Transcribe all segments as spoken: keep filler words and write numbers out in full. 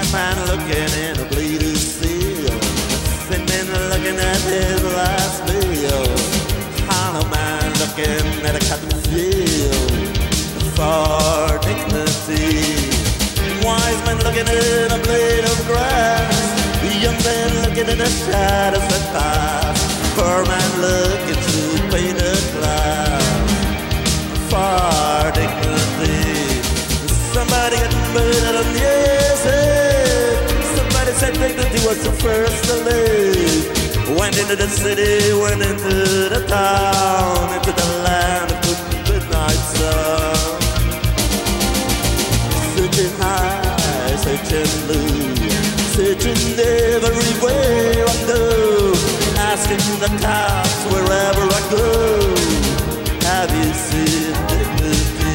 man looking in a bleeding steel, thin man looking at his last meal, hollow man looking at a cotton field for dignity, wise man looking in a blade of grass, young man looking in the shadows that pass, poor man looking through painted glass for dignity. Somebody got murdered on the exit. Somebody said dignity was the first to leave. Went into the city, went into the town, into the land of the midnight sun. Searching high, searching low, searching everywhere I go, asking the cops wherever I go, have you seen dignity?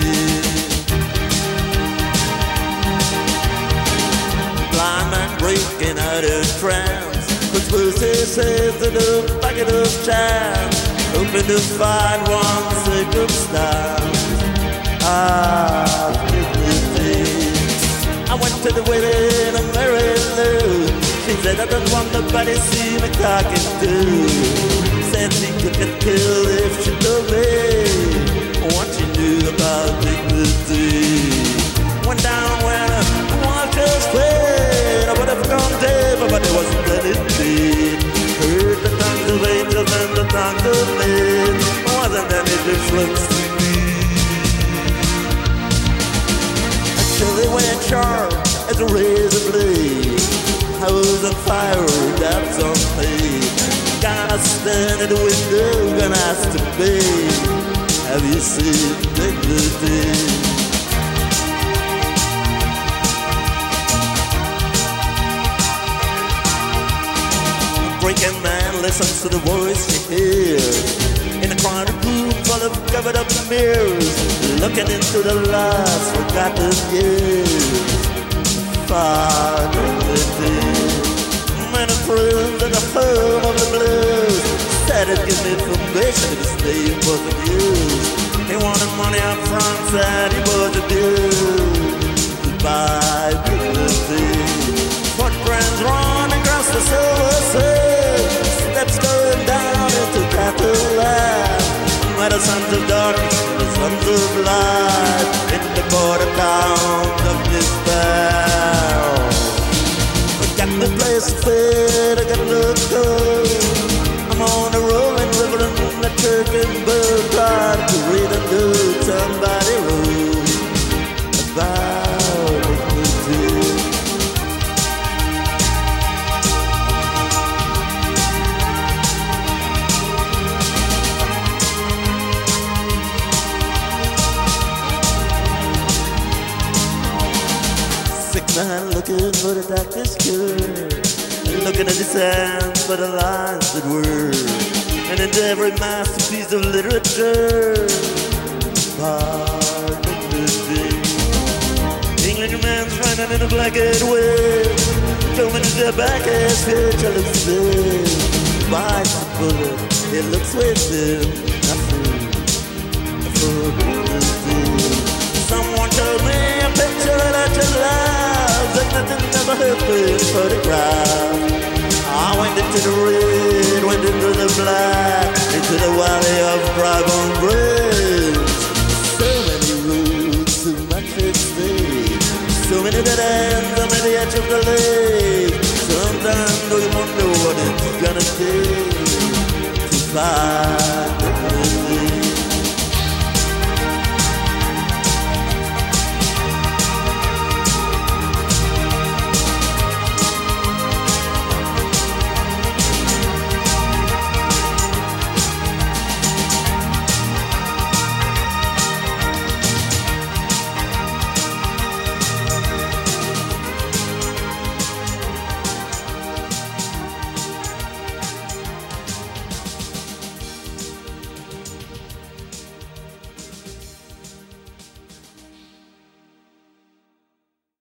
Blind man breaking out of trance, whose pussy says to the bucket of chance, hoping to find one circumstance of dignity. I went to the wedding of Mary Lou. She said I don't want nobody see me talking to. Said she could get killed if she told me what she knew about dignity. Went down when I walked her straight. I would have gone deeper, but there wasn't anything. Heard the tongues of angels and the tongues of men. Wasn't any difference to me. Until they went sharp as a razor blade. I was on fire, that's on me. Gonna stand at the window, gonna ask to be. Have you seen dignity? Breaking man listens to the voice he hears in a crowded room full of covered up mirrors, looking into the last forgotten years. Far dignity. Men and friends at the home of the blues said it gave me information to stay for the news. He wanted money up front, said he was abused. Goodbye dignity. Footprints run across the silver sea, steps going down into Catalan, where the sons of darkness and the sons of light, in the border town of despair. I got the place fit, I got the code. I'm on a rolling river in the Turkish boat, trying to read a note somebody wrote about dignity. Man looking for the doctor's cure, looking at his hands for the lines that were, and into every masterpiece of literature. Far dignity. Englishman's running in a black-eyed way, coming to the back as future looks thin. Bites the bullet, it looks within nothing for dignity. Someone told me a picture that you love, that nothing ever happened photograph. I went into the red, went into the black, into the valley of dry bone bridge. So many roads, so much at stake, so many dead ends on the edge of the lake. Sometimes we wonder what it's gonna take to find